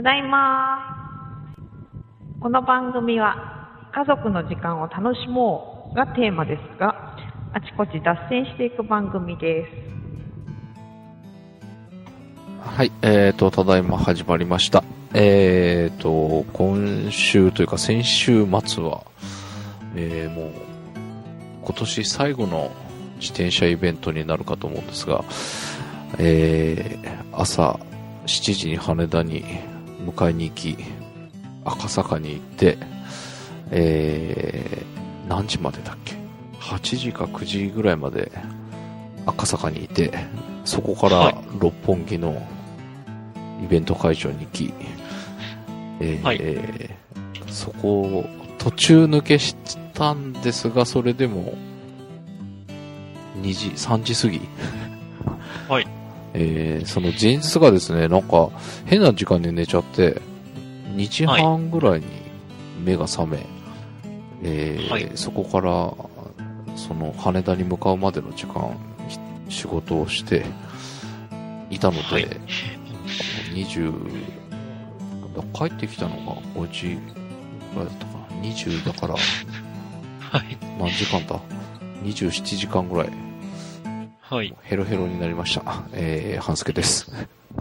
ただいま。この番組は家族の時間を楽しもうがテーマですが、あちこち脱線していく番組です。 はい、ただいま始まりました。今週というか先週末は、もう今年最後の自転車イベントになるかと思うんですが、朝7時に羽田に迎えに行き、赤坂に行って、何時までだっけ？8時か9時ぐらいまで赤坂にいて、そこから六本木のイベント会場に行き、そこを途中抜けしたんですが、それでも2時、3時過ぎ。 はい。 その前日がですね、なんか変な時間に寝ちゃって、2時半ぐらいに目が覚め、そこからその羽田に向かうまでの時間、仕事をしていたので、20、帰ってきたのが5時ぐらいだったかな。20だから、何時間だ ?27 時間ぐらい。ヘロヘロになりました。半助です。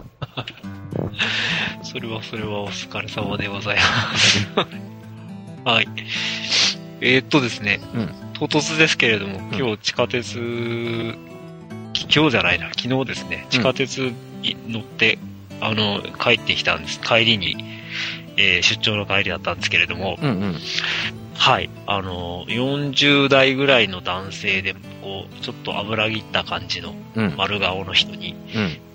それはお疲れ様でございます。はい。ですね、唐突ですけれども、今日地下鉄、今日じゃないな、昨日ですね、地下鉄に乗って、帰ってきたんです。帰りに、出張の帰りだったんですけれども、はい、40代ぐらいの男性で、こう、ちょっと油切った感じの丸顔の人に、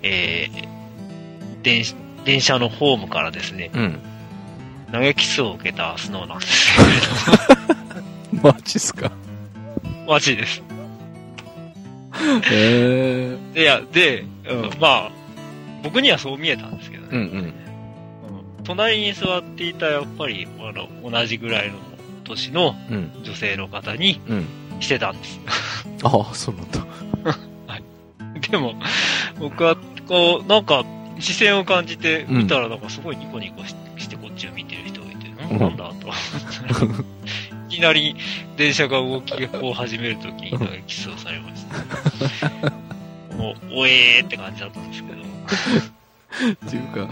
電車のホームからですね、投げキスを受けたスノーなんですけれども。 マジっすか？ マジです。いや、まあ、僕にはそう見えたんですけどね。隣に座っていた、やっぱり、同じぐらいの年の女性の方にしてたんです。 ああ、そうなんだ。 はい。でも、僕は、こう、なんか、視線を感じて見たら、なんかすごいニコニコしてこっちを見てる人がいて、なんだと。いきなり電車が動きを始めるときにキスをされました。おえーって感じだったんですけど。 っていうか、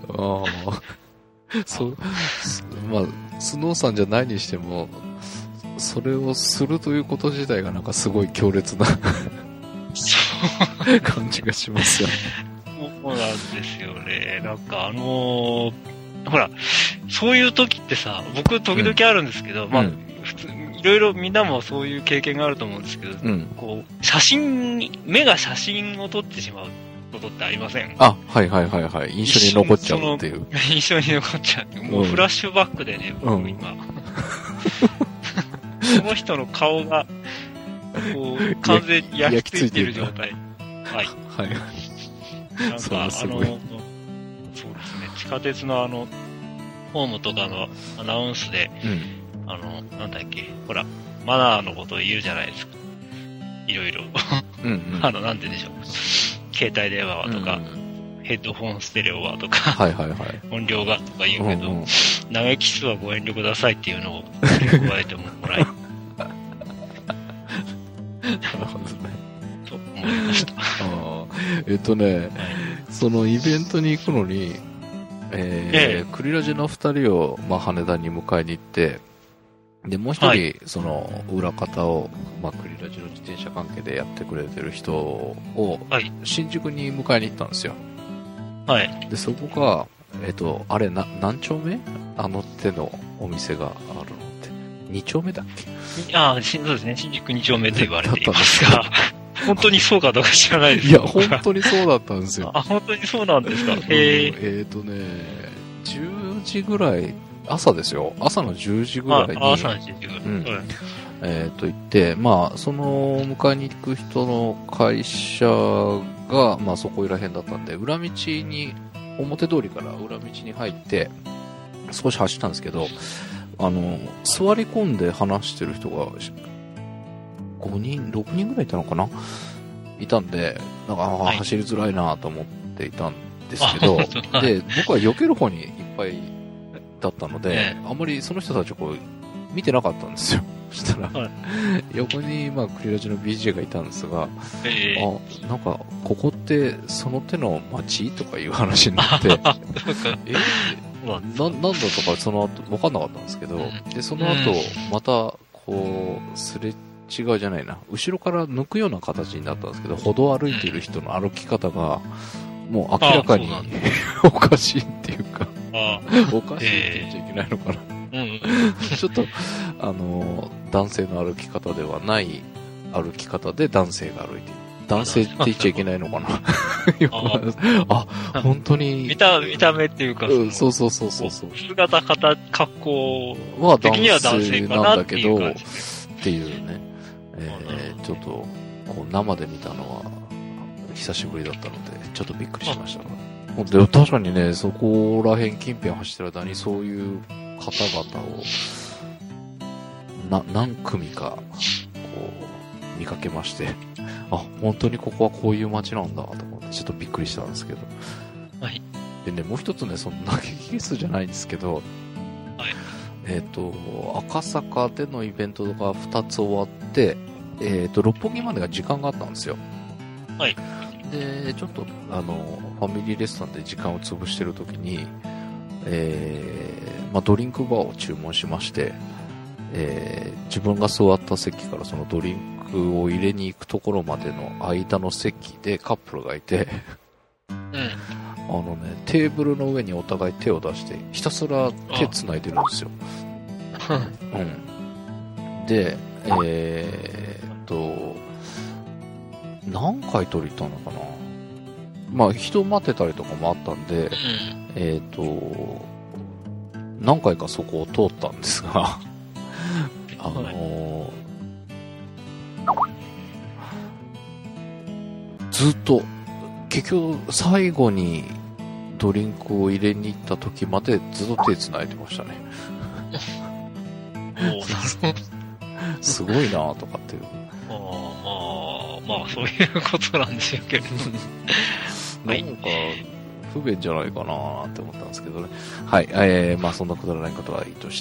まあ、スノーさんじゃないにしても、それをするということ自体がなんかすごい強烈な感じがしますよね。 そうなんですよね。なんかほら、そういう時ってさ、僕時々あるんですけど、まあ、普通、いろいろみんなもそういう経験があると思うんですけど、こう、目が写真を撮ってしまうことってありません？ あ、はい。印象に残っちゃうっていう。 印象に残っちゃう。もうフラッシュバックでね、僕今。その人の顔が、こう、完全に焼き付いてる状態。はい。なんか、そうですね、地下鉄のホームとかのアナウンスで、なんだっけ、ほら、マナーのことを言うじゃないですか。いろいろ。なんて言うんでしょう。携帯電話はとか、ヘッドホンステレオはとか、音量がとか言うけど、投げキスはご遠慮くださいっていうのを加えてもらい。なるほどね。 と思いました。 そのイベントに行くのに、クリラジの2人を、羽田に迎えに行って、で、もう一人、その、裏方を、クリラジの自転車関係でやってくれてる人を、新宿に迎えに行ったんですよ。で、そこが、あれ、何丁目？手のお店があるのって。2丁目だっけ？ そうですね。新宿2丁目と言われていますが、本当にそうかどうか知らないです。 いや、本当にそうだったんですよ。 本当にそうなんですか。 10時ぐらい、朝ですよ。朝の10時ぐらいに。 朝の10時ぐらい。 行って、その、迎えに行く人の会社が、そこいら辺だったんで、裏道に、表通りから裏道に入って、少し走ったんですけど、座り込んで話してる人が、5人、6人ぐらいいたのかな、いたんで、なんか、走りづらいなと思っていたんですけど、で、僕は避ける方にいっぱいだったので、あんまりその人たちをこう、見てなかったんですよ。そしたら、横に、クリラジの BJ がいたんですが、なんか、ここってその手の街とかいう話になって、なんだとかその後、わかんなかったんですけど、で、その後、また、こう、すれ違うじゃないな、後ろから抜くような形になったんですけど、歩道を歩いている人の歩き方が、もう明らかにおかしいっていうか、おかしいって言っちゃいけないのかな。ちょっと、男性の歩き方ではない歩き方で男性が歩いている。男性って言っちゃいけないのかな。本当に。 見た目っていうか、 そう。 姿、格好的には男性かなっていう感じっていうね。ちょっと、こう生で見たのは久しぶりだったので、ちょっとびっくりしました。で確かにね、そこら辺近辺走ってる間にそういう方々を何組かこう見かけまして、本当にここはこういう街なんだと思ってちょっとびっくりしたんですけど。 はい。 でね、もう一つね、そんな激数じゃないんですけど、 はい。 赤坂でのイベントが2つ終わって、六本木までが時間があったんですよ。 はい。 で、ちょっと、ファミリーレストランで時間を潰してるときに、ドリンクバーを注文しまして、自分が座った席からそのドリンクを入れに行くところまでの間の席でカップルがいて、テーブルの上にお互い手を出して、ひたすら手繋いでるんですよ。で、何回取り行ったのかな。人待ってたりとかもあったんで、何回かそこを通ったんですが、ずっと、結局最後にドリンクを入れに行った時までずっと手繋いでましたね。すごいなとかっていう。 そういうことなんでしょうけど。 なんか、不便じゃないかなって思ったんですけどね。はい。そんなくだらないことはいいとして、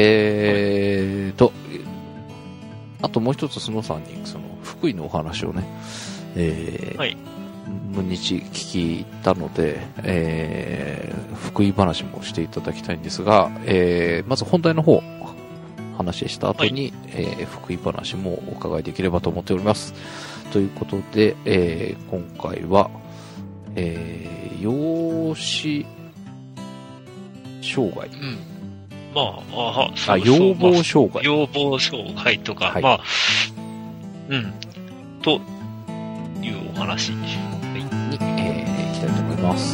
あともう一つスノーさんに、福井のお話をね、 はい。 日聞いたので、福井話もしていただきたいんですが、まず本題の方、話した後に、福井話もお伺いできればと思っております。ということで、今回は、養子障害。要望障害。 要望障害とか、というお話に、 いきたいと思います。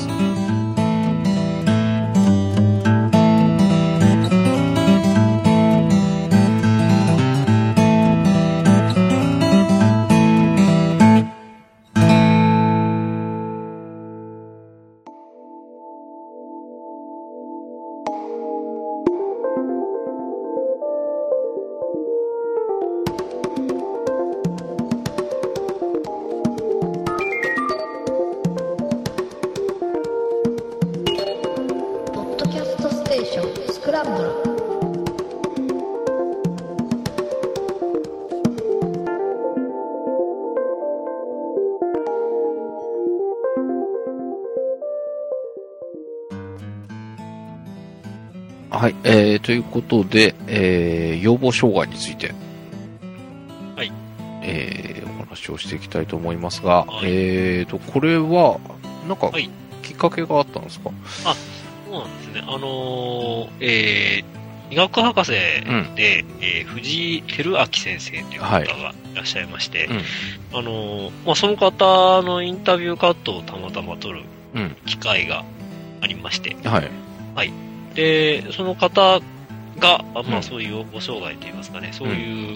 はい、ということで、要望障害について、 はい、 お話をしていきたいと思いますが、これは、なんか、きっかけがあったんですか？ そうなんですね。医学博士で、藤井照明先生という方がいらっしゃいまして、その方のインタビューカットをたまたま撮る機会がありまして、で、その方が、そういう要望障害といいますかね、そういう、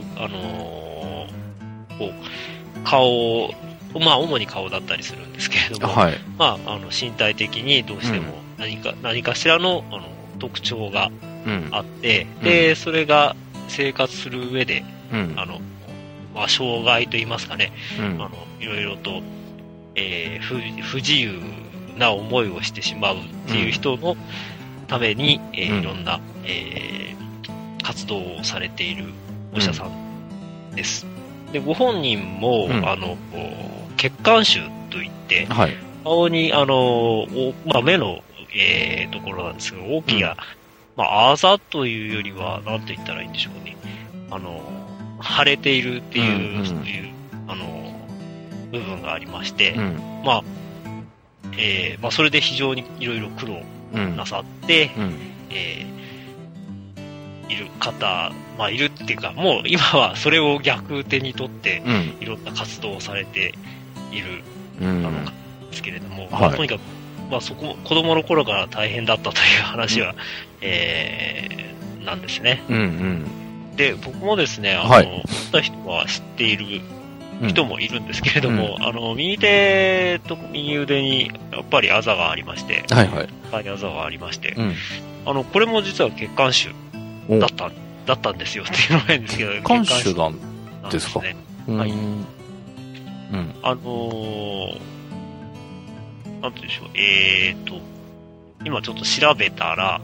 顔を、主に顔だったりするんですけれども、身体的にどうしても何かしらの、特徴があって、で、それが生活する上で、障害といいますかね、いろいろと、不自由な思いをしてしまうっていう人のために、いろんな、活動をされているお医者さんです。で、ご本人も、血管腫といって、はい、顔に、目の、ところなんですけど、大きな、あざというよりは、なんて言ったらいいんでしょうね。腫れているっていう、そういう、部分がありまして、それで非常にいろいろ苦労なさって、いる方、いるっていうか、もう今はそれを逆手にとって、いろんな活動をされている、ですけれども、とにかく、子供の頃から大変だったという話は、なんですね。で、僕もですね、った人は知っている人もいるんですけれども、右手と右腕にやっぱりあざがありまして、あざがありまして、これも実は血管腫だったんですよっていうのが変ですけど、 血管腫なんですか？はい。 なんて言うんでしょう、今ちょっと調べたら、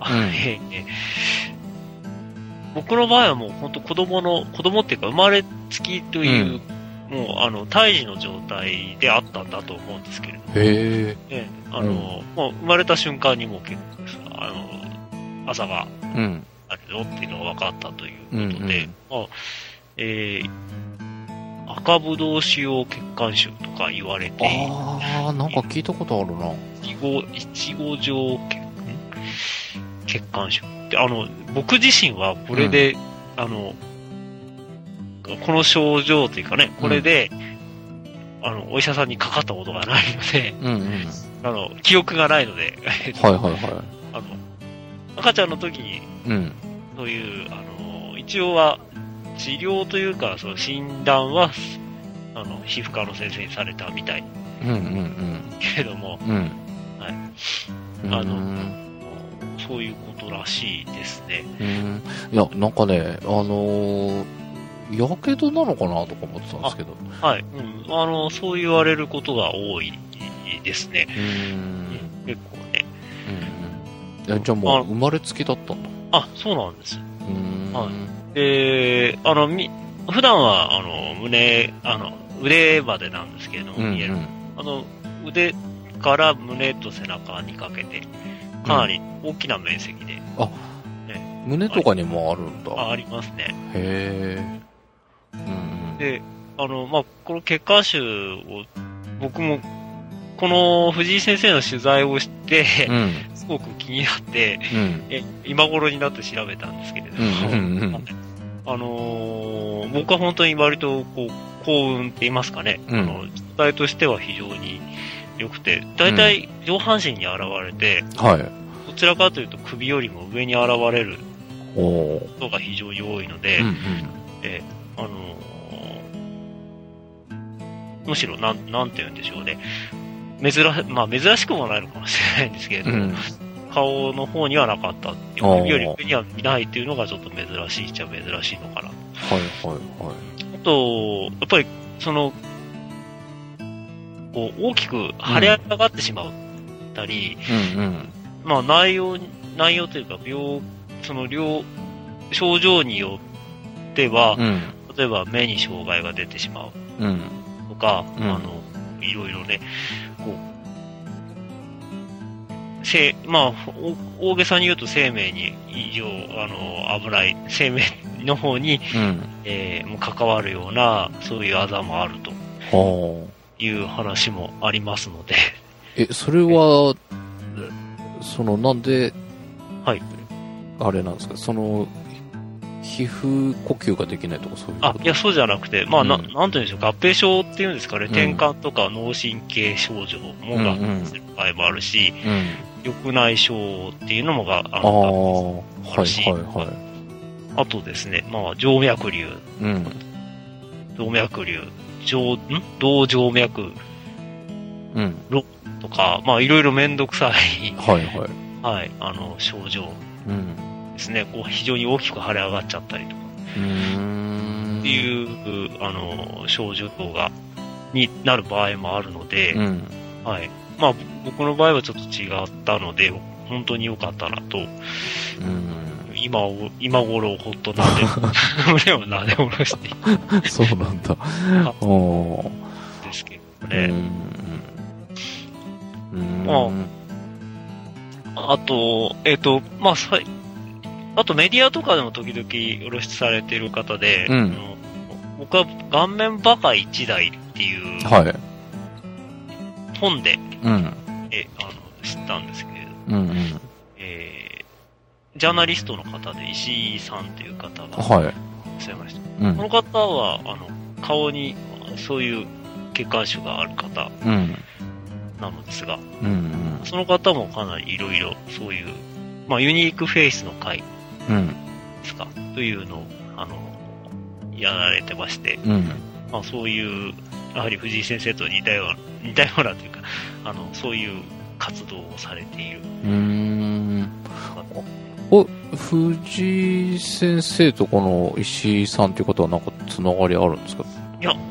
僕の場合はもう本当子供っていうか生まれつきという、もう胎児の状態であったんだと思うんですけれども、もう生まれた瞬間にもう結構あざがあるよっていうのが分かったということで、赤ぶどう腫瘍血管腫とか言われている。 なんか聞いたことあるな。 いちご状血管腫で、僕自身はこれで、この症状というかね、これで、お医者さんにかかったことがないので、記憶がないので、赤ちゃんの時に、そういう、一応は、治療というか、その診断は、皮膚科の先生にされたみたい。けれども、そういうことらしいですね。 いや、なんかね、やけどなのかなとか思ってたんですけど。 そう言われることが多いですね。結構ね。 じゃあもう生まれつきだったんだ。 そうなんです。で、普段は、腕までなんですけれども、腕から胸と背中にかけて、かなり大きな面積で。 胸とかにもあるんだ。 ありますね。で、この血管腫を、僕も、この藤井先生の取材をして、すごく気になって、今頃になって調べたんですけれども、僕は本当に割と幸運って言いますかね、状態としては非常に良くて、大体上半身に現れて、どちらかというと首よりも上に現れることが非常に多いので、むしろなんて言うんでしょうね、珍しくもないのかもしれないんですけれども、顔の方にはなかったっていう、首より上にはいないっていうのがちょっと珍しいっちゃ珍しいのかな。あと、やっぱり、大きく腫れ上がってしまったり、内容というか、症状によっては、例えば目に障害が出てしまうとか、いろいろね、大げさに言うと生命に異常、危ない、生命の方に、関わるような、そういうあざもあるという話もありますので。 それは、なんで、あれなんですか、皮膚呼吸ができないとかそういうこと？ いや、そうじゃなくて、なんて言うんでしょう、合併症っていうんですかね、転換とか脳神経症状も合併する場合もあるし、緑内障っていうのもあるし、あとですね、静脈瘤、動静脈瘤とか、いろいろめんどくさい、症状ですね、非常に大きく腫れ上がっちゃったりとか、っていう、症状になる場合もあるので、 まあ僕の場合はちょっと違ったので、本当に良かったなと。今頃ほっと胸をなで下ろしている。そうなんだ。 ですけどね。あと、まあ、あとメディアとかでも時々露出されている方で、僕は顔面バカ一代っていう、本で、知ったんですけれど、ジャーナリストの方で石井さんという方がいらっしゃいました。この方は顔にそういう血管腫がある方なのですが、その方もかなりいろいろそういう、まあ、ユニークフェイスの会ですか、というのをやられてまして、まあ、そういうやはり藤井先生と似たようなというかそういう活動をされている。 藤井先生とこの石井さんという方はなんかつながりあるんですか？ いや、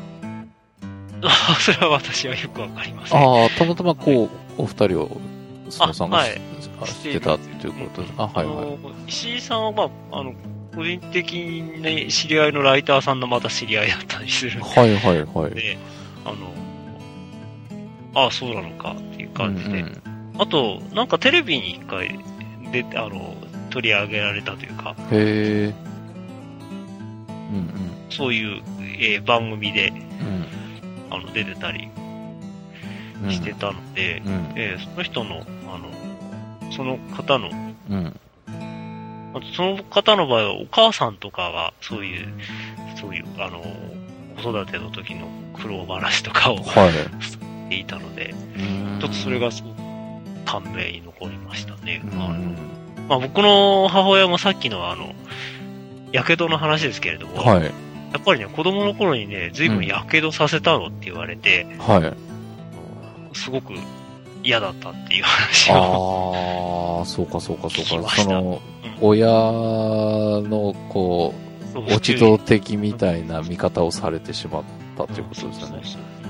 それは私はよくわかりません。 たまたまこう、お二人を須野さんがしてたっていうことです。 石井さんは、まあ、個人的に知り合いのライターさんのまた知り合いだったりするんで。で、そうなのかっていう感じで。あと、なんかテレビに一回出て、取り上げられたというか。そういう、番組で、出てたりしてたので、その人の、その方の、その方の場合はお母さんとかがそういう、子育ての時の苦労話とかを、していたので、ちょっとそれがすごく感銘に残りましたね。まあ僕の母親もさっきのやけどの話ですけれども、やっぱりね、子供の頃にね、随分やけどさせたのって言われて、すごく嫌だったっていう話を。そうか。その、親の、こう、落ち度的みたいな見方をされてしまったっていうことですよね。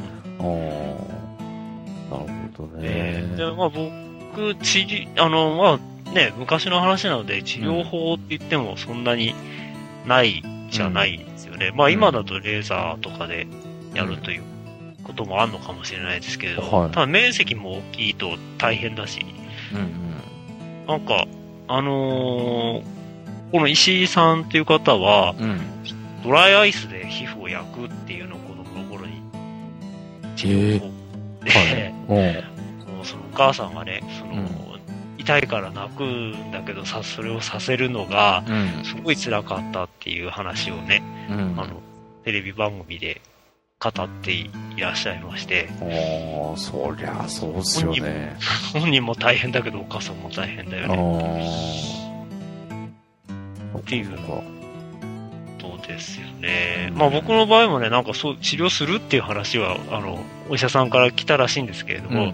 なるほどね。 で、まあ僕、まあね、昔の話なので、治療法って言ってもそんなにないじゃないですよね。まあ今だとレーザーとかでやるということもあるのかもしれないですけれど、ただ面積も大きいと大変だし、なんか、この石井さんっていう方は、ドライアイスで皮膚を焼くっていうのを子供の頃に治療法で、そのお母さんがね、痛いから泣くんだけどそれをさせるのがすごい辛かったっていう話をね、テレビ番組で語っていらっしゃいまして。 そりゃそうっすよね。 本人も大変だけどお母さんも大変だよね。っていうことですよね。まあ僕の場合もね、なんかそう治療するっていう話はお医者さんから来たらしいんですけれども、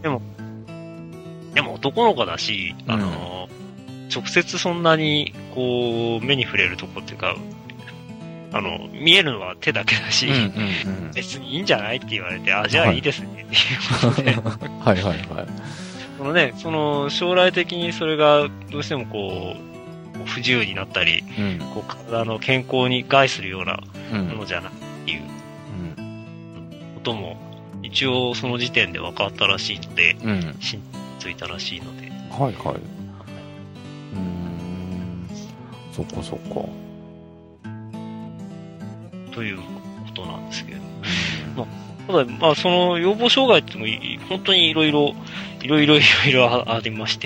でも男の子だし、直接そんなにこう目に触れるとこっていうか、見えるのは手だけだし、別にいいんじゃないって言われて、じゃあいいですねっていうことで。その将来的にそれがどうしてもこう、不自由になったり、こう体の健康に害するようなものじゃないっていうことも、一応その時点で分かったらしいので、信じついたらしいので。 そっか。 ということなんですけれども。ただ、まあ、その要望障害っても本当にいろいろありまして、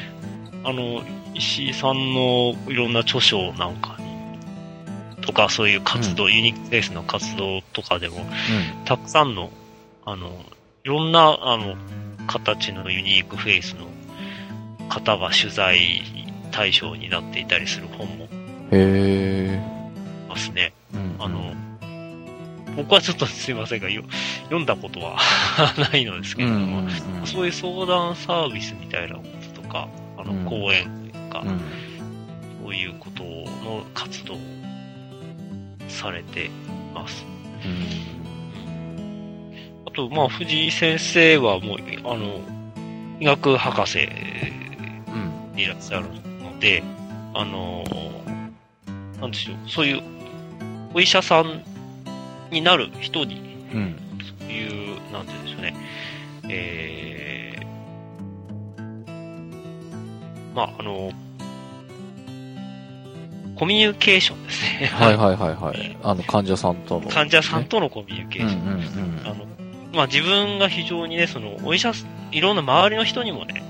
石井さんのいろんな著書なんかに、とかそういう活動、ユニークフェイスの活動とかでも、たくさんの、いろんな、形のユニークフェイスの方が取材対象になっていたりする本もますね。僕はちょっとすいませんが読んだことはないのですけれども、そういう相談サービスみたいなこととか講演というか、そういうことの活動をされてます。あとと、まあ、藤井先生はもう、医学博士でいらっしゃるので、なんでしょう、そういう、お医者さんになる人に、そういう、なんて言うんでしょうね、まあ、コミュニケーションですね。 はいはいはいはい。患者さんとの、ね。 患者さんとのコミュニケーション。まあ自分が非常にね、お医者、いろんな周りの人にもね、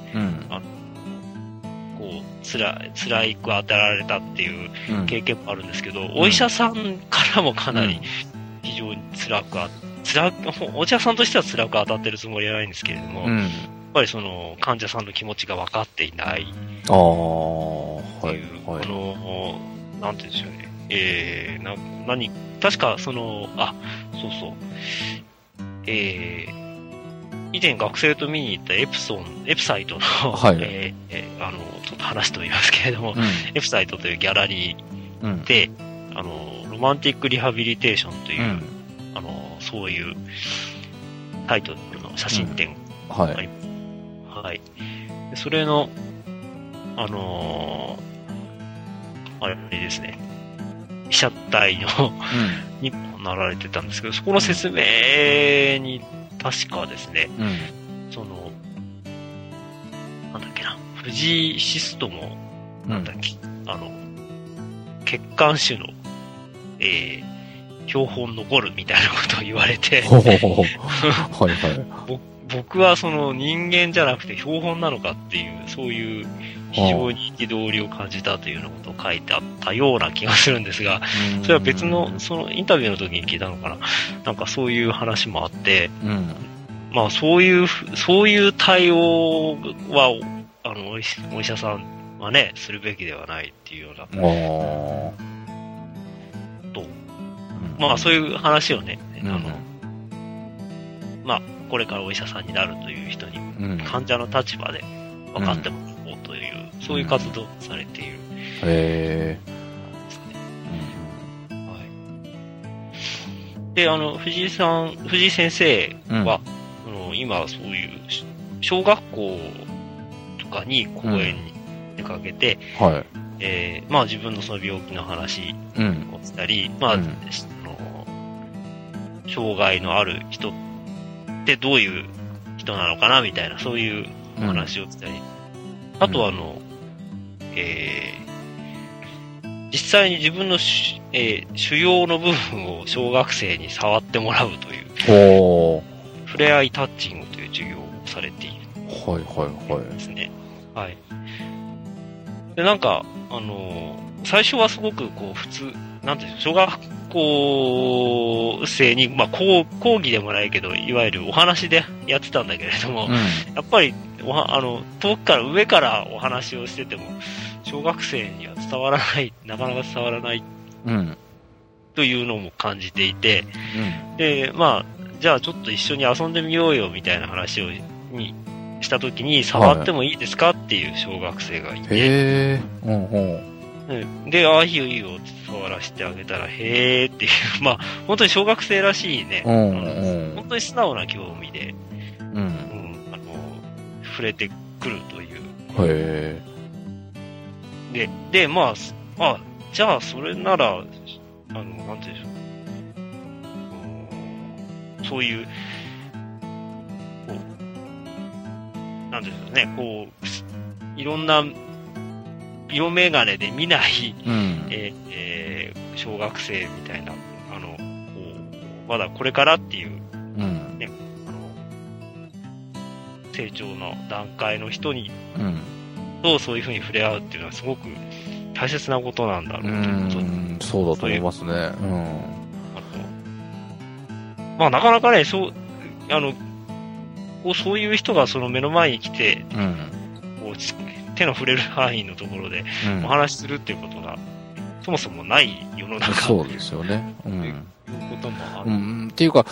こう、辛く当てられたっていう経験もあるんですけど、お医者さんからもかなり非常にお医者さんとしては辛く当たってるつもりはないんですけれども、やっぱり患者さんの気持ちが分かっていないっていう、なんて言うんでしょうね。確かそうそう。以前学生と見に行ったエプサイトの、ちょっと話と言いますけれども、エプサイトというギャラリーで、ロマンティックリハビリテーションという、そういうタイトルの写真展があります。はい。それの、あれですね、被写体の、にもなられてたんですけど、そこの説明に、確かですね、なんだっけな、藤井シストも、なんだっけ、血管種の、標本残るみたいなことを言われて、僕は人間じゃなくて標本なのかっていう、そういう非常に憤りを感じたというようなことを書いてあったような気がするんですが、それは別の、インタビューの時に聞いたのかな。なんかそういう話もあって、まあそういう対応は、お医者さんはね、するべきではないっていうような、まあそういう話をね、まあこれからお医者さんになるという人に、患者の立場で分かってもらおうという、そういう活動をされている。で、藤井先生は、今そういう小学校とかに講演に出かけて、まあ自分のその病気の話をしたり、まあ、障害のある人ってどういう人なのかなみたいな、そういうお話をしたり、あとは実際に自分の腫瘍の部分を小学生に触ってもらうという、触れ合いタッチングという授業をされている。ですね。はい。で、なんか、最初はすごくこう、普通、なんていうの、小学校生に、まあ、講義でもないけど、いわゆるお話でやってたんだけれども、やっぱり、遠くから上からお話をしてても、小学生には伝わらない、なかなか伝わらない、というのも感じていて、で、まあ、じゃあちょっと一緒に遊んでみようよ、みたいな話を、したときに、触ってもいいですかっていう小学生がいて、で、ああ、いいよいいよって触らせてあげたら、へーっていう、まあ、本当に小学生らしいね、本当に素直な興味で、触れてくるという。で、まあ、じゃあそれなら、なんていうんでしょう。そういう、こう、なんていうんでしょうね、こう、いろんな、色眼鏡で見ない、小学生みたいな、こう、まだこれからっていう、ね、成長の段階の人に、とそういうふうに触れ合うっていうのはすごく大切なことなんだろうということに。 そうだと思いますね。 まあなかなかね、そういう人がその目の前に来て、こう手の触れる範囲のところでお話しするっていうことが、そもそもない世の中。 そうですよね。 いうこともある。 っていうか、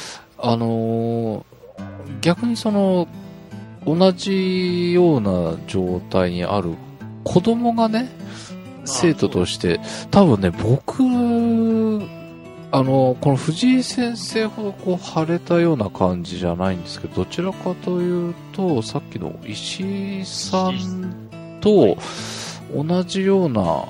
逆に同じような状態にある子供がね、生徒として、多分ね、僕この藤井先生ほどこう腫れたような感じじゃないんですけど、どちらかというと、さっきの石井さんと同じような、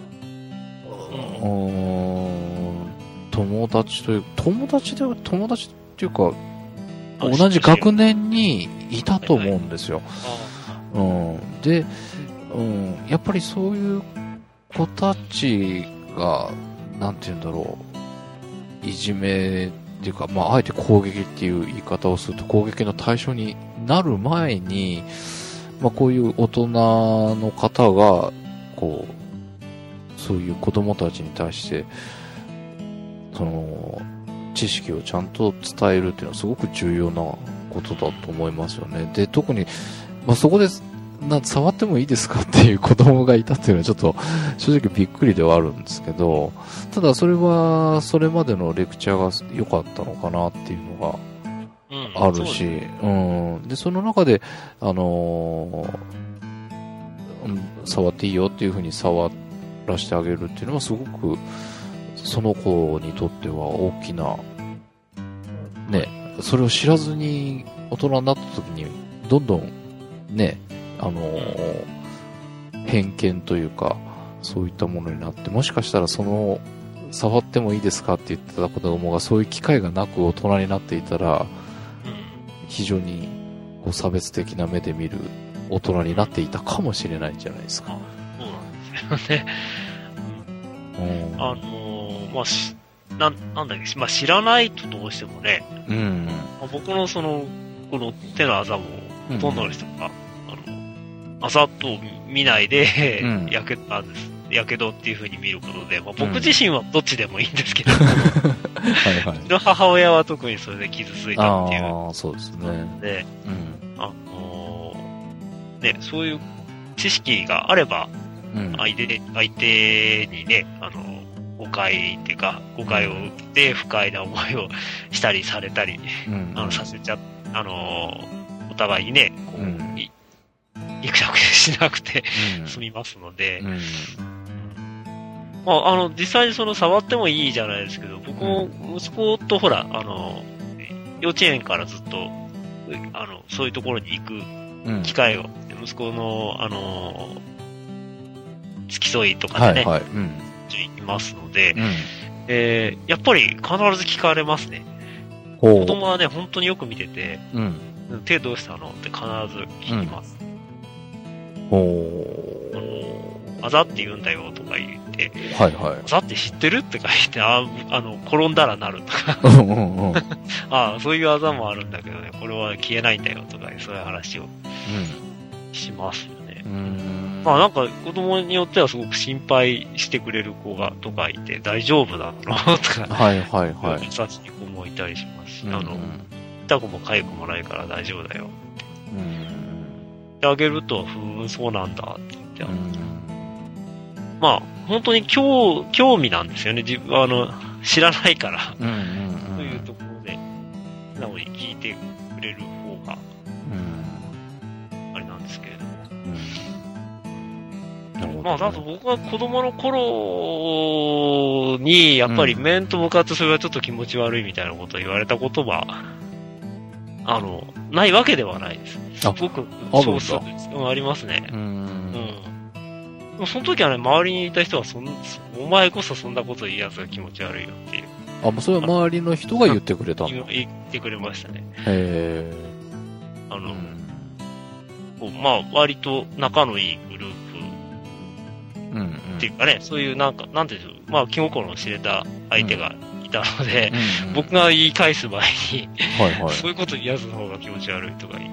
友達っていうか、同じ学年にいたと思うんですよ。で、やっぱりそういう子たちが、なんて言うんだろう、いじめっていうか、あえて攻撃っていう言い方をすると攻撃の対象になる前に、こういう大人の方が、こう、そういう子供たちに対して、知識をちゃんと伝えるっていうのはすごく重要なことだと思いますよね。で、特に、そこで、触ってもいいですかっていう子供がいたっていうのはちょっと正直びっくりではあるんですけど、ただそれはそれまでのレクチャーが良かったのかなっていうのがあるし、で、その中で、触っていいよっていうふうに触らせてあげるっていうのはすごくその子にとっては大きな、ね、それを知らずに大人になった時にどんどんね、偏見というか、そういったものになって、もしかしたら触ってもいいですかって言ってた子供がそういう機会がなく大人になっていたら、非常にこう差別的な目で見る大人になっていたかもしれないんじゃないですか。 そうなんですよね。なんだっけ、知らないとどうしてもね、僕のこの手のあざも、ほとんどの人が、あざと見ないで、やけどっていう風に見ることで、僕自身はどっちでもいいんですけど、うちの母親は特にそれで傷ついたっていう。 そうですね。 で、ね、そういう知識があれば、相手にね、誤解っていうか、誤解を受けて不快な思いをしたりされたり、させちゃ、お互いにね、こう、ギクシャクしなくて済みますので、実際に触ってもいいじゃないですけど、僕も息子とほら、幼稚園からずっと、そういうところに行く機会を、息子の、付き添いとかでね、行きますので、やっぱり必ず聞かれますね。子供はね、本当によく見てて、手どうしたのって必ず聞きます。あざって言うんだよとか言って、あざって知ってるって書いて、転んだらなるとか、そういうあざもあるんだけどね、これは消えないんだよとか、そういう話をしますよね。なんか子供によってはすごく心配してくれる子がとかいて、大丈夫だろうとか、優しい子もいたりしますし、痛くも痒くもないから大丈夫だよって言ってあげると、そうなんだって言って、本当に興味なんですよね。自分知らないから、そういうところで素直に聞いてくれる方があれなんですけれども。あと僕は子供の頃に、やっぱり面と向かってそれはちょっと気持ち悪いみたいなことを言われたことは、ないわけではないです。僕、少数です。ありますね。その時はね、周りにいた人はお前こそそんなこと言うやつが気持ち悪いよっていう。 もうそれは周りの人が言ってくれたんだ。 言ってくれましたね。割と仲のいいグループっていうかね、そういうなんていうんでしょう、気心の知れた相手がいたので、僕が言い返す前に、そういうこと言うやつの方が気持ち悪いとか言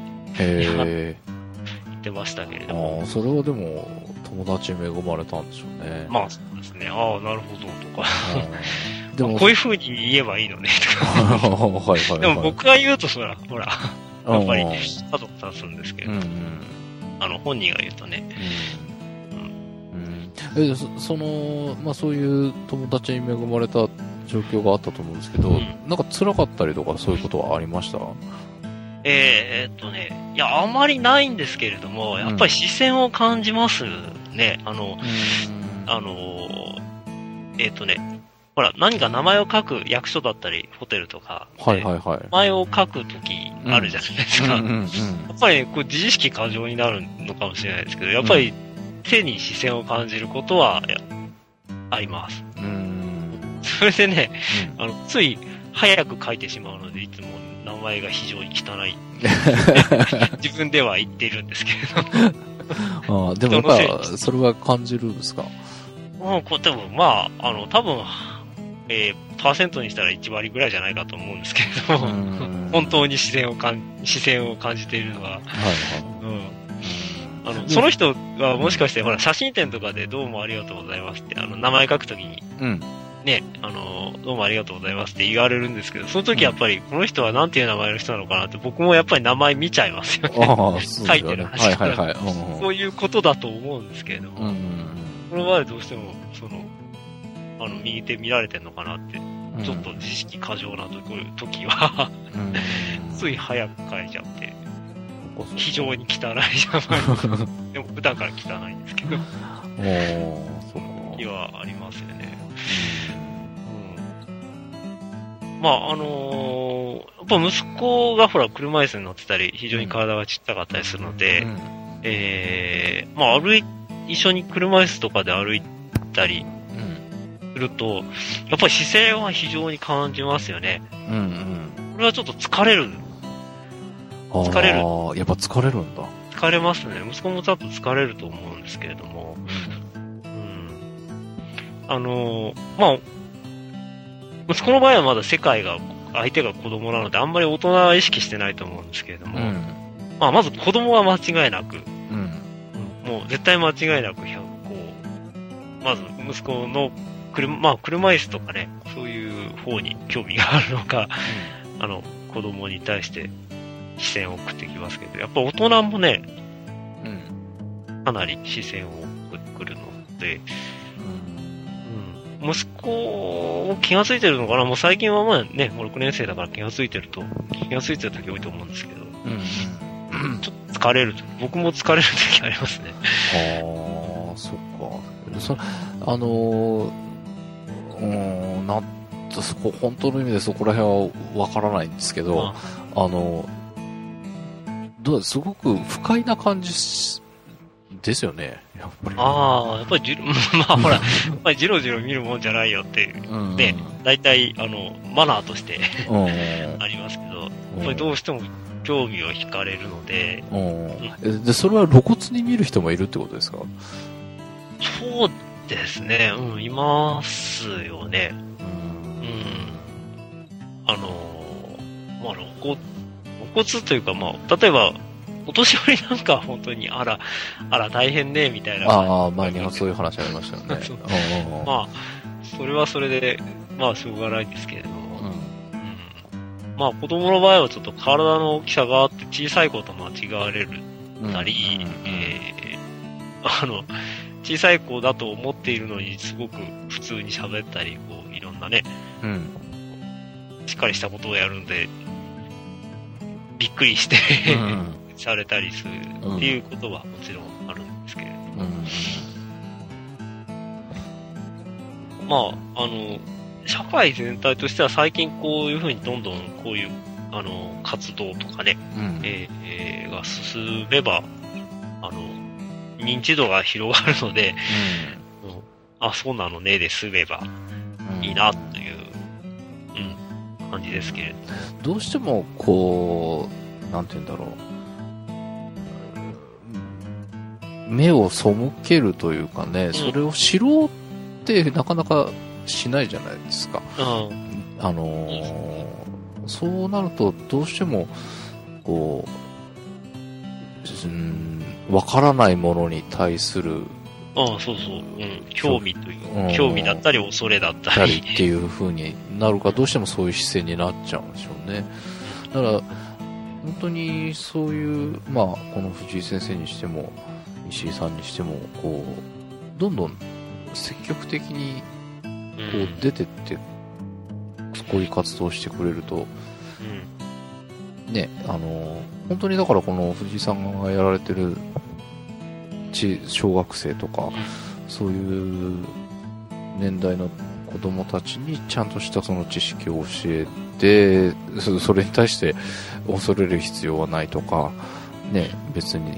ってましたけれども。 それはでも、友達に恵まれたんでしょうね。 そうですね。なるほど、とか。でもこういう風に言えばいいのね、とか。でも僕が言うと、ほら、やっぱり、角立つんですけれども、本人が言うとね。 そういう友達に恵まれた状況があったと思うんですけど、なんか辛かったりとかそういうことはありました？ いや、あまりないんですけれども、やっぱり視線を感じますね。 ほら、何か名前を書く役所だったり、ホテルとか、 はいはいはい。 名前を書くときあるじゃないですか。やっぱり、自意識過剰になるのかもしれないですけど、やっぱり、手に視線を感じることは、あります。それでね、つい早く書いてしまうので、いつも名前が非常に汚い。自分では言ってるんですけれど。 でもやっぱ、それは感じるんですか？ でもまあ、多分、パーセントにしたら1割ぐらいじゃないかと思うんですけれども、本当に視線を感じているのは、その人はもしかして、ほら、写真展とかでどうもありがとうございますって、名前書くときに、ね、どうもありがとうございますって言われるんですけど、その時やっぱり、この人はなんていう名前の人なのかなって、僕もやっぱり名前見ちゃいますよね。書いてる端から。そういうことだと思うんですけれども、この場合どうしても、右手見られてんのかなって、ちょっと自意識過剰な時は、つい早く書いちゃって、非常に汚いじゃないですか。でも普段から汚いんですけど。時はありますよね。まあ、やっぱ息子がほら車椅子に乗ってたり、非常に体がちっちゃかったりするので、まあ一緒に車椅子とかで歩いたりすると、やっぱり姿勢は非常に感じますよね。これはちょっと疲れる。やっぱ疲れるんだ。 疲れますね。息子もちょっと疲れると思うんですけれども。まあ、息子の場合はまだ相手が子供なので、あんまり大人は意識してないと思うんですけれども、まあ、まず子供は間違いなく、もう絶対間違いなくまず息子の車椅子とかね、そういう方に興味があるのか、子供に対して視線を送ってきますけど、やっぱ大人もね、かなり視線を送ってくるので、息子気がついてるのかな。もう最近はまあね、もう6年生だから気がついてる時多いと思うんですけど、ちょっと疲れる。僕も疲れる時ありますね。 そっか。本当の意味でそこら辺はわからないんですけど、すごく不快な感じですよね、やっぱり。 やっぱりまあほら、やっぱりじろじろ見るもんじゃないよっていう、ね、大体、マナーとしてありますけど、やっぱりどうしても興味を惹かれるので。 で、それは露骨に見る人もいるってことですか？ そうですね、いますよね。まあ、露骨というか、まあ、例えば、お年寄りなんかは本当に、あら、大変ね、みたいな。 前にそういう話ありましたよね。 まあ、それはそれで、まあ、しょうがないんですけれども。まあ、子供の場合はちょっと体の大きさがあって小さい子と間違われたり、小さい子だと思っているのにすごく普通に喋ったり、いろんなね、しっかりしたことをやるんで、びっくりしてされたりするっていうことはもちろんあるんですけれども、まあ、社会全体としては最近こういうふうにどんどんこういう活動とかね、が進めば認知度が広がるので、そうなのねで済めばいいなという、感じですけれど。 どうしてもこうなんて言うんだろう、目を背けるというかね、それを知ろうってなかなかしないじゃないですか。そうなるとどうしてもこうわからないものに対する興味という、興味だったり恐れだったりっていう風になるか、どうしてもそういう姿勢になっちゃうんでしょうね。だから本当にそういうこの藤井先生にしても石井さんにしてもどんどん積極的に出てってこういう活動をしてくれると、ね、本当にだからこの藤井さんがやられてる小学生とか、そういう年代の子子供たちにちゃんとしたその知識を教えて、それに対して恐れる必要はないとか、ね、別に、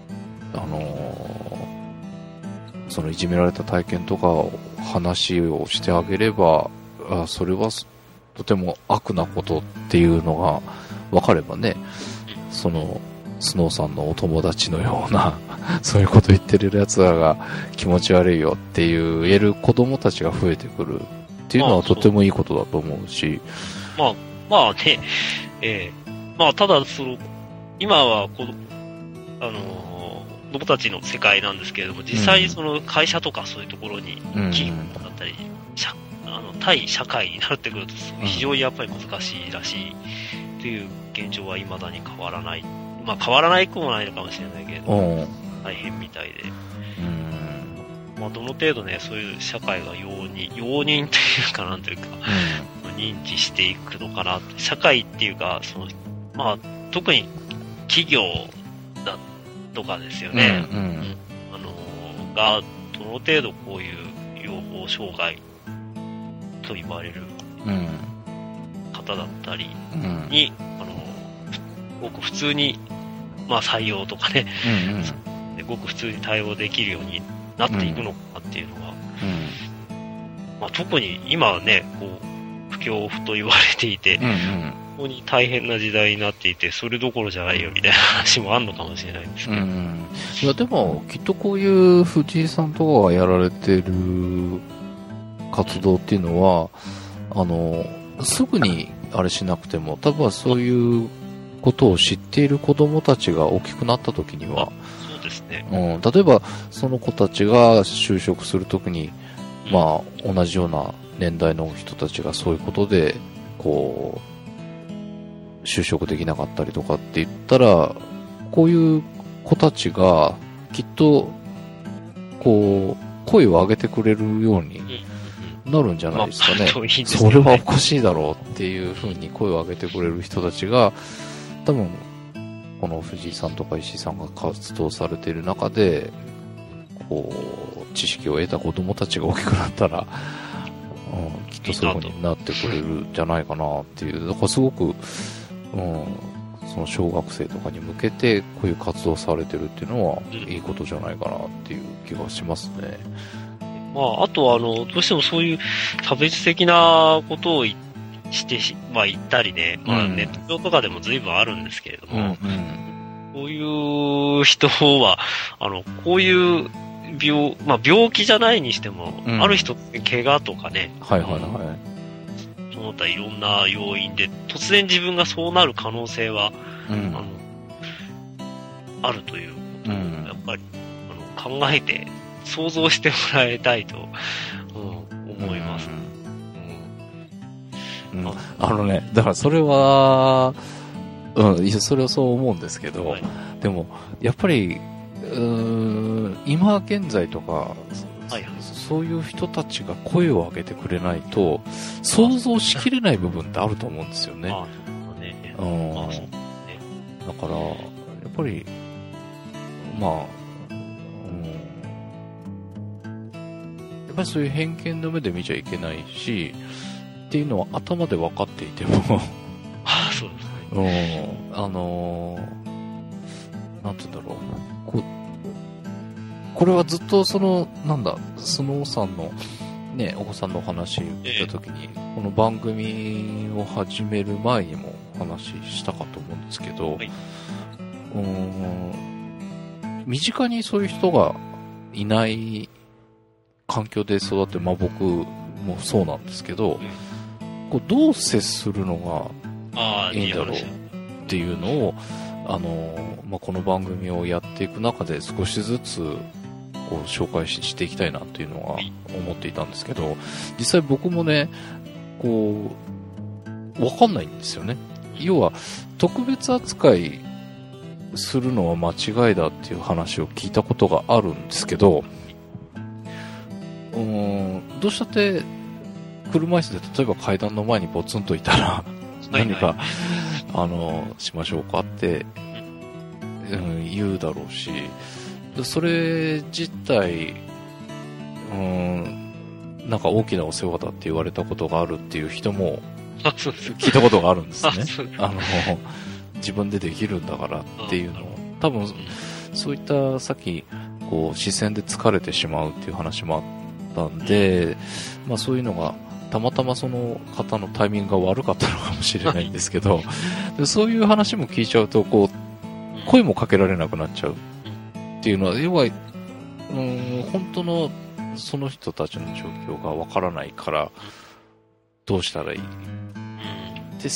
そのいじめられた体験とかを話をしてあげれば、それはとても悪なことっていうのが分かればね、そのスノーさんのお友達のようなそういうこと言ってるやつらが気持ち悪いよっていう言える子供たちが増えてくるっていうのはとてもいいことだと思うし、 まあね、まあただ今は子供たちの世界なんですけれども、実際その会社とかそういうところに企業だったり、対社会になってくると非常にやっぱり難しいらしいという現状は未だに変わらない。まあ変わらないくもないのかもしれないけど、大変みたいで。まあどの程度ね、そういう社会が容認というかなんというか、認知していくのかなって、社会っていうか、まあ特に企業だとかですよね。が、どの程度こういう養蜂障害と言われる方だったりに、ごく普通に、まあ採用とかね、ごく普通に対応できるようになっていくのかっていうのが、まあ特に今はね、こう、不況不と言われていて、本当に大変な時代になっていて、それどころじゃないよみたいな話もあるのかもしれないんですけど。 いやでも、きっとこういう藤井さんとかがやられてる活動っていうのは、すぐにあれしなくても、多分そういうことを知っている子供たちが大きくなった時には、 そうですね。 例えばその子たちが就職するときに、まあ同じような年代の人たちがそういうことでこう就職できなかったりとかって言ったら、こういう子たちがきっとこう声を上げてくれるようになるんじゃないですかね。それはおかしいだろうっていうふうに声を上げてくれる人たちが、多分この藤井さんとか石井さんが活動されている中で、こう知識を得た子供たちが大きくなったら、きっとそういう風になってくれるんじゃないかなっていう。だからすごく、その小学生とかに向けてこういう活動されてるっていうのはいいことじゃないかなっていう気がしますね。 まあ、あとはどうしてもそういう差別的なことをしてまあ言ったりね、まあネット上とかでも随分あるんですけれども、そういう人は、こういうまあ病気じゃないにしても、ある人って怪我とかね、その他いろんな要因で、突然自分がそうなる可能性は、あるということを、やっぱり、考えて、想像してもらいたいと、思います。 だからそれは、それはそう思うんですけど、でも、やっぱり、今現在とか、そういう人たちが声を上げてくれないと、想像しきれない部分ってあると思うんですよね。だから、やっぱり、まあ、やっぱりそういう偏見の目で見ちゃいけないし、っていうのは頭で分かっていてもそうですね。 なんて言うんだろう。これはずっとスノーさんのね、お子さんのお話を聞いたときに、この番組を始める前にも話したかと思うんですけど、身近にそういう人がいない環境で育って、まあ僕もそうなんですけど、こうどう接するのがいいんだろうっていうのを、まあ、この番組をやっていく中で少しずつこう紹介していきたいなというのは思っていたんですけど、実際僕もね、こう、わかんないんですよね。要は、特別扱いするのは間違いだっていう話を聞いたことがあるんですけど、どうしたって、車椅子で例えば階段の前にポツンといたら、何か、しましょうかって、言うだろうし、それ自体、 なんか大きなお世話だって言われたことがあるっていう人も、聞いたことがあるんですね。自分でできるんだからっていうのを、多分、そういったさっき、こう、視線で疲れてしまうっていう話もあったんで、まあそういうのが、たまたまその方のタイミングが悪かったのかもしれないんですけど、そういう話も聞いちゃうと、こう、声もかけられなくなっちゃうっていうのは、要は、本当のその人たちの状況がわからないから、どうしたらいいです。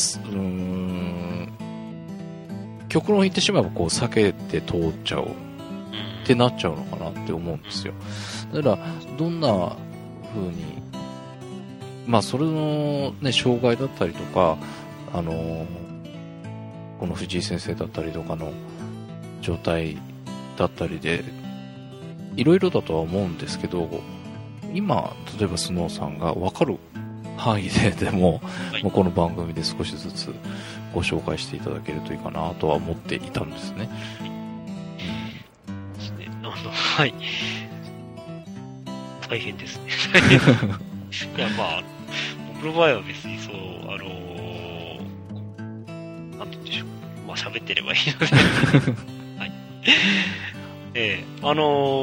極論言ってしまえば、こう、避けて通っちゃおうってなっちゃうのかなって思うんですよ。だから、どんな風に、まあ、それのね、障害だったりとか、この藤井先生だったりとかの状態だったりで、いろいろだとは思うんですけど、今、例えばスノーさんが分かる範囲でも、はい、この番組で少しずつご紹介していただけるといいかなとは思っていたんですね。 はい。大変ですね。いや、まあ、僕の場合は別にそう、なんて言うんでしょう。まあ、喋ってればいいので。はい。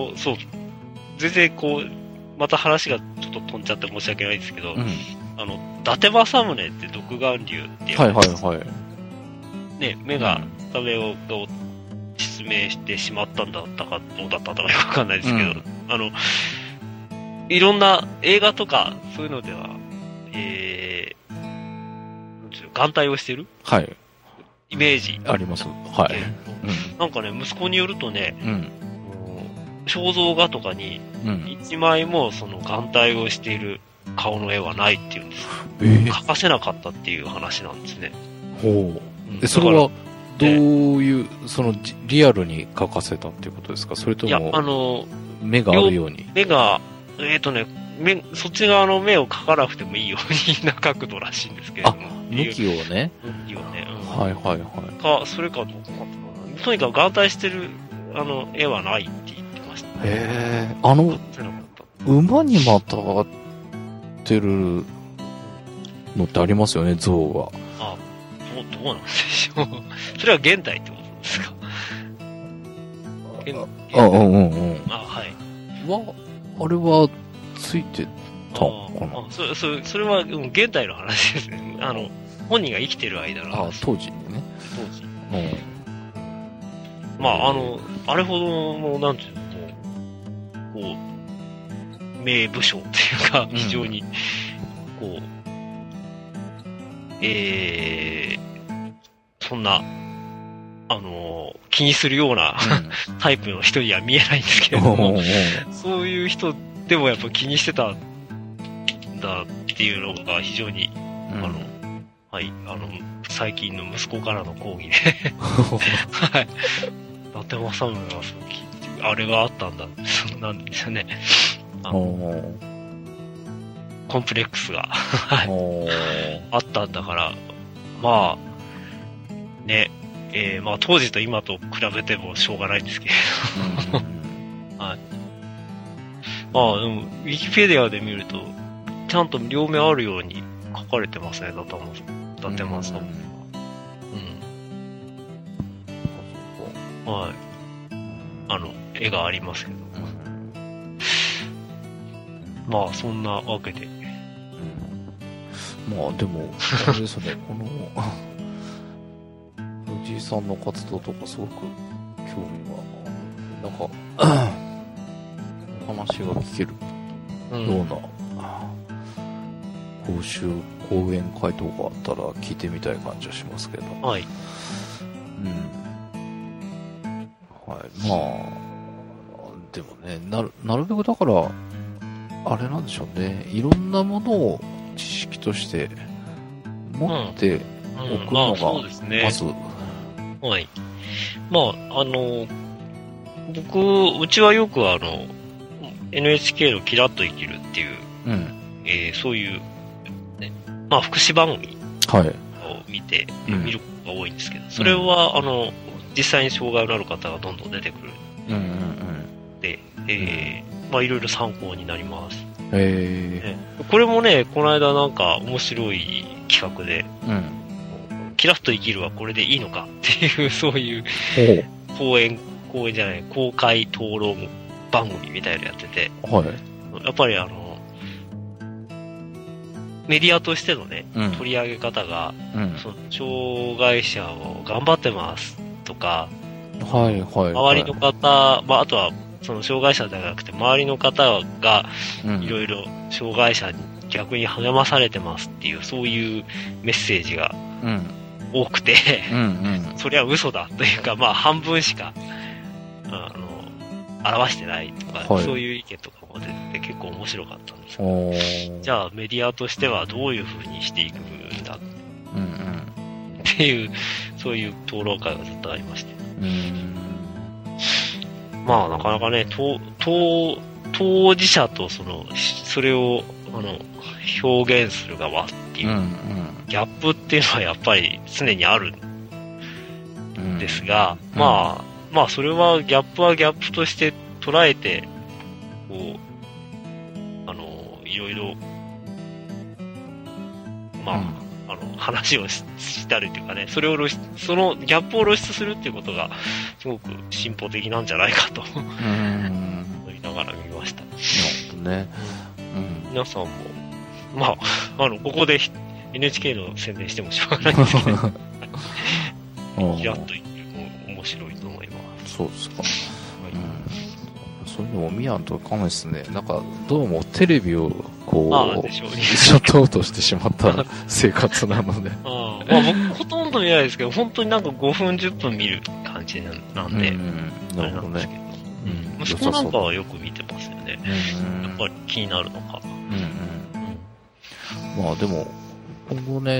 そう、全然こう、また話がちょっと飛んじゃって申し訳ないですけど、伊達政宗って独眼竜っていう、 はいはいはい。 ね、目が、ダメを失明してしまったんだったか、どうだったんだかよくわかんないですけど、いろんな映画とか、そういうのでは、眼帯をしてる、 はい、 イメージ。 あります。はい。 なんかね、息子によるとね、肖像画とかに、一枚もその眼帯をしている顔の絵はないっていうんですよ。描かせなかったっていう話なんですね。 ほう。それは、どういう、その、リアルに描かせたっていうことですか？それとも、いや、目があるように。 目が、そっち側の目を描かなくてもいいような角度らしいんですけれども。 向きをね。 向きをね。 はいはいはい。 それかどうかな。とにかく眼帯してる、絵はないって言ってました。 へぇ馬にまたがってるのってありますよね、象は。 どうなんでしょう。それは現代ってことですか？はい。 あれは、ついてたかな？ それは、現代の話ですね。本人が生きてる間の話。 当時にね。 当時。まあ、あれほどの、なんていうの、こう、名武将っていうか、非常に、こう、そんな、気にするような、タイプの人には見えないんですけれども、そういう人でもやっぱ気にしてたんだっていうのが非常に、はい、最近の息子からの講義で、はい。伊達政宗がそう聞いて、あれがあったんだ、なんですよね。コンプレックスが、あったんだから、まあ、ね、まあ当時と今と比べてもしょうがないんですけれど、はい。まあ、でも、ウィキペディアで見ると、ちゃんと両目あるように書かれてますね、伊達政宗。はい。絵がありますけど。まあ、そんなわけで。 まあ、でも、あれですね、この、藤井さんの活動とかすごく興味が、なんか、話が聞けるような、講演会とかあったら聞いてみたい感じはしますけど。 はい。 はい。まあ、でもね、なるべくだから、あれなんでしょうね。いろんなものを知識として持っておくのが、まず。 はい。まあ、うちはよくNHK のキラッと生きるっていう、そういう、ね、まあ、福祉番組を見ることが多いんですけど、それは、実際に障害のある方がどんどん出てくる。で、まあ、いろいろ参考になります。 これもね、この間なんか面白い企画で、キラッと生きるはこれでいいのかっていう、そういう公開討論番組みたいなのやってて、やっぱりメディアとしてのね、取り上げ方が、その障害者を頑張ってますとか、周りの方、あとはその障害者じゃなくて周りの方がいろいろ障害者に逆に励まされてますっていう、そういうメッセージが多くて、それは嘘だというか、半分しか表してないとか、そういう意見とかも出て結構面白かったんですけど、じゃあメディアとしてはどういう風にしていくんだっていう、そういう討論会がずっとありまして、なかなかね、当事者とそれを表現する側っていう、ギャップっていうのはやっぱり常にあるんですが、それはギャップとして捉えて、いろいろ、話をしたりというかね、そのギャップを露出するっていうことが、すごく進歩的なんじゃないかと、思いながら見ました。なるほどね。皆さんも、ここで NHK の宣伝してもしょうがないんですけど、やっと面白いと思います。 そうですか。そういうのも見やんといかないですね。なんか、どうもテレビをシャットアウトしてしまった生活なので。 僕ほとんど見ないですけど、本当になんか5分10分見る感じなんで、 なるほどね。 息子なんかはよく見てますよね。やっぱり気になるのか。 でも、今後ね、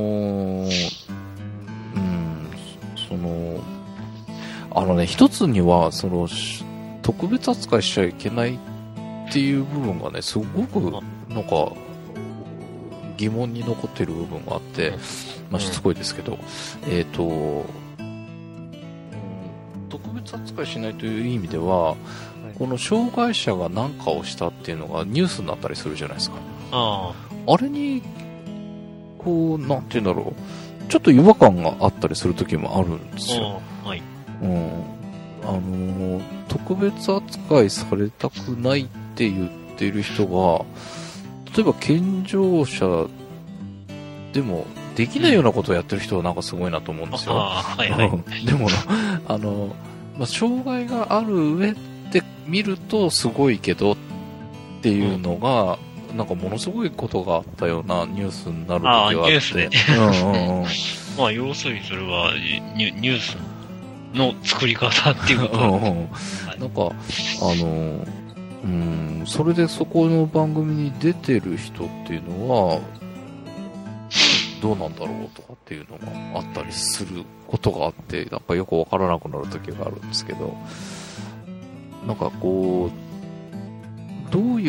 一つには、特別扱いしちゃいけないっていう部分がね、すごく、なんか、疑問に残ってる部分があって、しつこいですけど、特別扱いしないという意味では、この障害者が何かをしたっていうのがニュースになったりするじゃないですか。あれに、なんていうんだろう、ちょっと違和感があったりする時もあるんですよ。特別扱いされたくないって言ってる人が、例えば健常者でもできないようなことをやってる人はなんかすごいなと思うんですよ。でも障害がある上で見るとすごいけどっていうのが、なんかものすごいことがあったようなニュースになる時があって。ニュースで。 要するにそれはニュースの作り方っていうことなんか、それでそこの番組に出てる人っていうのは、どうなんだろうとかっていうのがあったりすることがあって、なんかよくわからなくなる時があるんですけど、なんかどういう、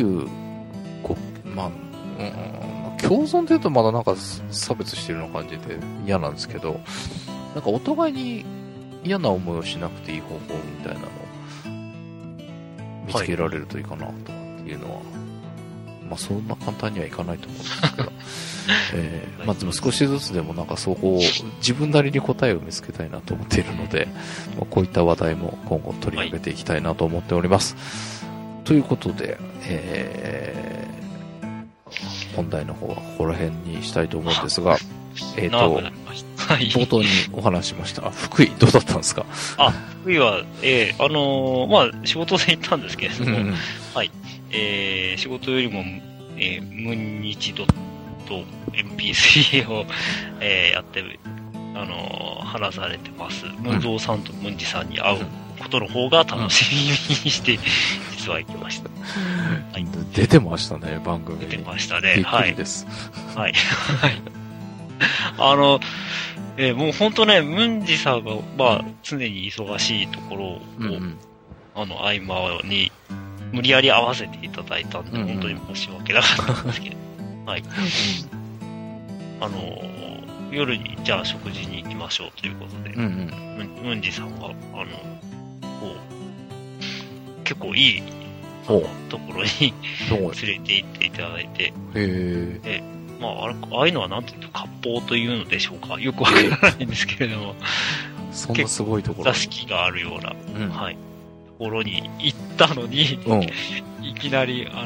共存で言うとまだなんか差別してるような感じで嫌なんですけど、なんかお互いに嫌な思いをしなくていい方法みたいなのを見つけられるといいかなとかっていうのは、そんな簡単にはいかないと思うんですけど、でも少しずつでもなんかそこを自分なりに答えを見つけたいなと思っているので、こういった話題も今後取り上げていきたいなと思っております。ということで、本題の方はここら辺にしたいと思うんですが、冒頭にお話しました。福井どうだったんですか？ 福井は、仕事で行ったんですけれども、仕事よりも、ムンニチ.mp3 を、やって、話されてます。ムンゾーさんとムンジさんに会うことの方が楽しみにして、実は行きました。 出てましたね、番組に。 出てましたね。 びっくりです。 もう本当ね、ムンジさんが、常に忙しいところを、合間に無理やり合わせていただいたんで、本当に申し訳なかったんですけど、夜にじゃあ食事に行きましょうということで、ムンジさんが、結構いいところに連れて行っていただいて、まあ、ああいうのはなんていうか、割烹というのでしょうか、よくわからないんですけれども、 そんなすごいところ。 座敷があるような、はい、ところに行ったのに、いきなり、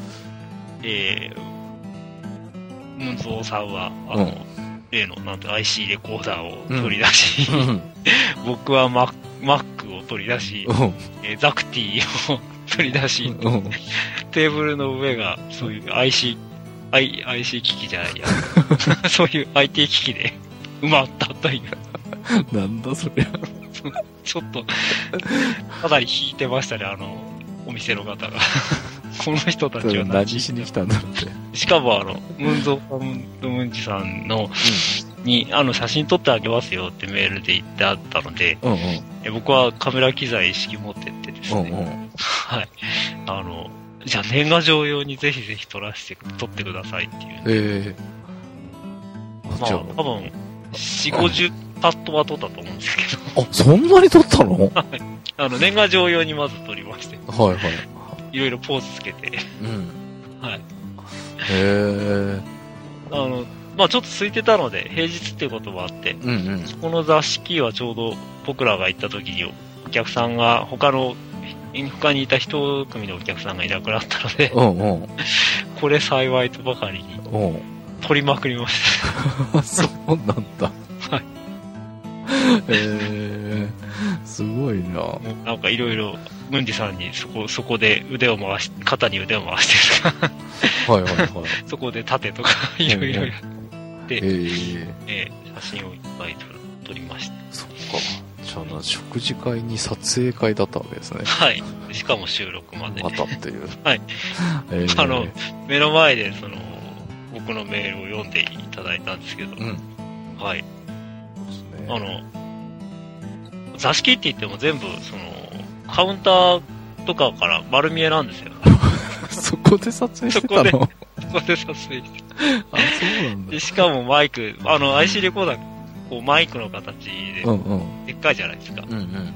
ムンゾーさんは、例の、なんて IC レコーダーを取り出し、僕はMac を取り出し、ザクティを取り出し、テーブルの上が、そういう IC 機器じゃないや。そういう IT 機器で埋まったという。 なんだそりゃ。 ちょっと、かなり引いてましたね、お店の方が。この人たちは何しに来たんだろうって。 しかもムンゾーさんとムンジさんの、に、写真撮ってあげますよってメールで言ってあったので、僕はカメラ機材一式持ってってですね、はい。じゃあ年賀状用にぜひぜひ撮ってくださいっていう。まあ、多分、4、50カットは撮ったと思うんですけど。 あ、そんなに撮ったの？ 年賀状用にまず撮りまして。 はいはい。 いろいろポーズつけて。はい。まあちょっと空いてたので、平日っていうこともあって、そこの座敷はちょうど僕らが行った時にお客さんが、他にいた一組のお客さんがいなくなったので、これ幸いとばかりに、撮りまくりました。 そうなんだ。 はい。 すごいな。 なんかいろいろ、ムンジさんにそこで肩に腕を回してとか、そこで立てとか、いろいろやって、写真をいっぱい撮りました。 そっか。じゃあ食事会に撮影会だったわけですね。 はい。しかも収録まで。 またっていう。 はい。目の前で、僕のメールを読んでいただいたんですけど、はい。座敷って言っても全部、カウンターとかから丸見えなんですよ。 そこで撮影してたの？ そこで撮影してあ、そうなんだ。 で、しかもマイク、IC レコーダー、こうマイクの形で、でっかいじゃないですか。はい、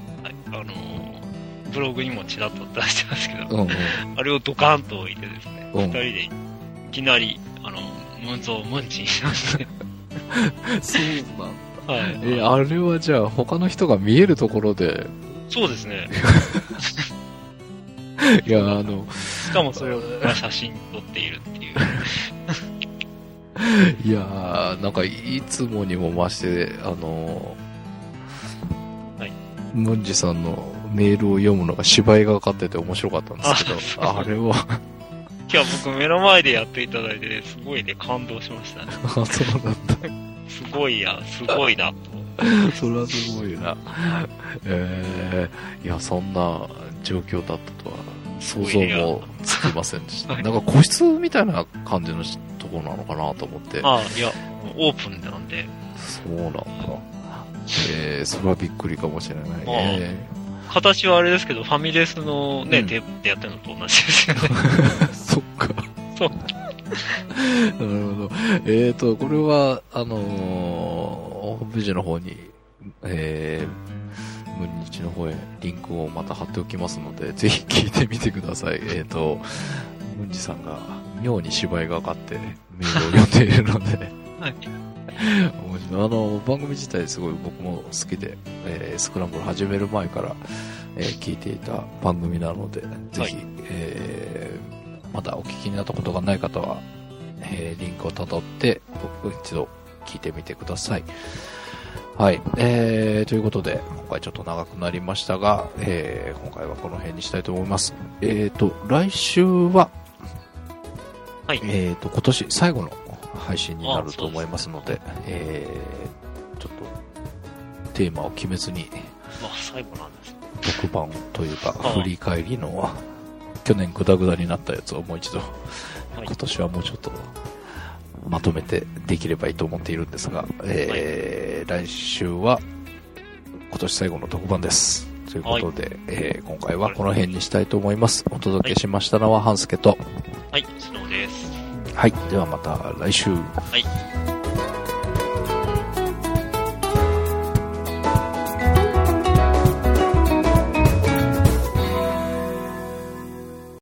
ブログにもちらっと出してますけど、あれをドカンと置いてですね、二人でいきなり、ムンチにしたんですね。 そうなんだ。 はい。 あれはじゃあ他の人が見えるところで。 そうですね。 いや、 しかもそれを写真撮っているっていう。 いやー、なんかいつもにも増して、ムンジさんのメールを読むのが芝居がかってて面白かったんですけど、あれは。 いや、僕目の前でやっていただいて、ね、すごいね、感動しましたね。 あ、そうなんだ。 すごいな。 それはすごいな。いや、そんな状況だったとは想像もつきませんでした。なんか個室みたいな感じのところなのかなと思って。 いや、オープンなんで。 そうなんだ。それはびっくりかもしれないね。 形はあれですけど、ファミレスのね、テーブルでやってるのと同じですよね。 そっか。 そう。 なるほど。これは、ホームページの方に、ムンニチの方へリンクをまた貼っておきますので、ぜひ聞いてみてください。ムンジさんが妙に芝居がかってメールを読んでいるので、 はい。 面白い。番組自体すごい僕も好きで、スクランブル始める前から、聞いていた番組なので、ぜひ、まだお聞きになったことがない方は、リンクを辿って、僕一度聞いてみてください。はい。ということで、今回ちょっと長くなりましたが、今回はこの辺にしたいと思います。来週は、 はい。 今年最後の配信になると思いますので、ちょっと、テーマを決めずに、 最後なんですね。 特番というか、振り返りの、去年グダグダになったやつをもう一度、今年はもうちょっとまとめてできればいいと思っているんですが、来週は今年最後の特番です。ということで、今回はこの辺にしたいと思います。お届けしましたのは半助と、 はい、スノーです。 はい、ではまた来週。 はい。